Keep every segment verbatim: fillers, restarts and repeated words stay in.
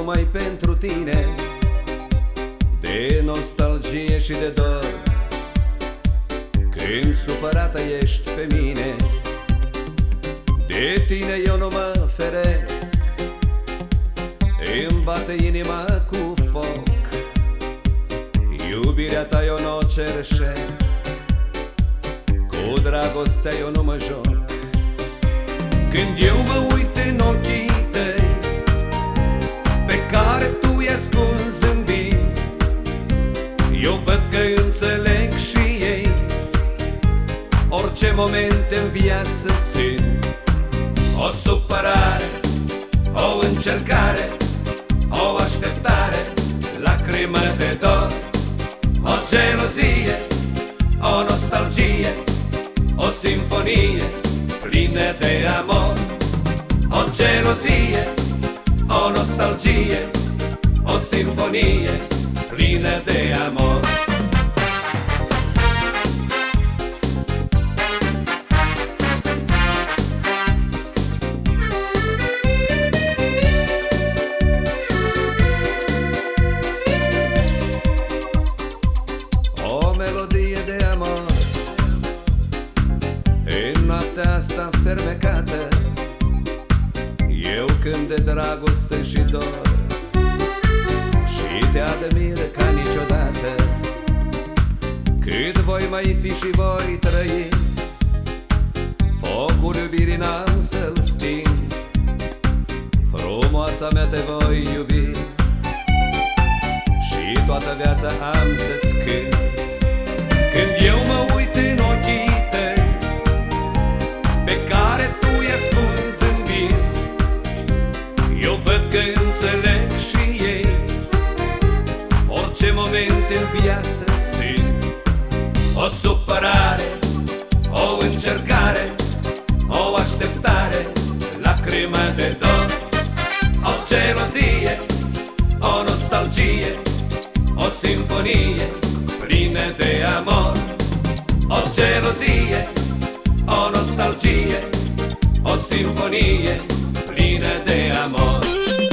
numai pentru tine, de nostalgie și de dor. Când supărată ești pe mine, de tine eu nu mă feresc. Îmi bate inima cu foc, iubirea ta eu n-o cerșesc, cu dragostea eu nu mă joc. Când eu mă uit în ochii tăi, pe care tu i-ai ascuns zâmbind, eu văd că înțeleg și ei orice moment în viață simt. O supărare, o încercare, o așteptare, lacrimă de dor, o gelozie, o nostalgie, o simfonie plină de amor. O gelozie, o nostalgie, o simfonie plină de amor. O melodie de amor în noaptea asta fermecată, eu cânt de dragoste și dor și te admir ca niciodată. Cât voi mai fi și voi trăi, focul iubirii n-am să-l sting. Frumoasa mea te voi iubi și toată viața am să-ți cânt. Când eu mă uit în ochii tăi, pe care tu i-ai ascuns zâmbind, eu văd că înțeleg și ei orice moment în viață simt. O supărare, o încercare, o așteptare, lacrimă de dor, o gelozie, o nostalgie, o simfonie plină de amor. O gelozie, o nostalgie, o simfonie plină de amor.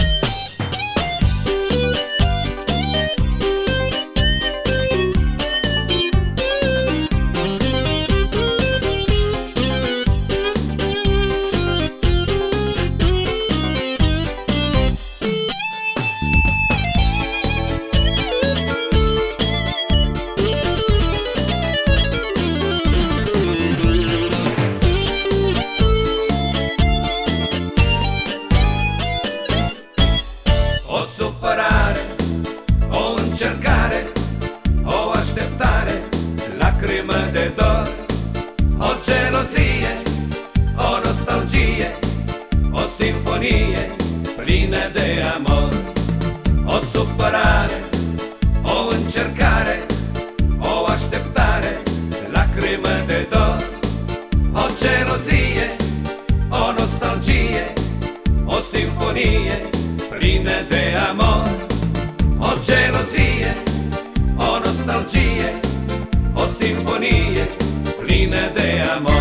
O supărare, o încercare, o așteptare, lacrimă de dor, o gelozie, o nostalgie, o simfonie plină de amor. O supărare, o încercare, o așteptare, lacrimă de dor, o gelozie, o nostalgie, o simfonie plină de amor. O gelozie, o nostalgie, o simfonie plină de amor.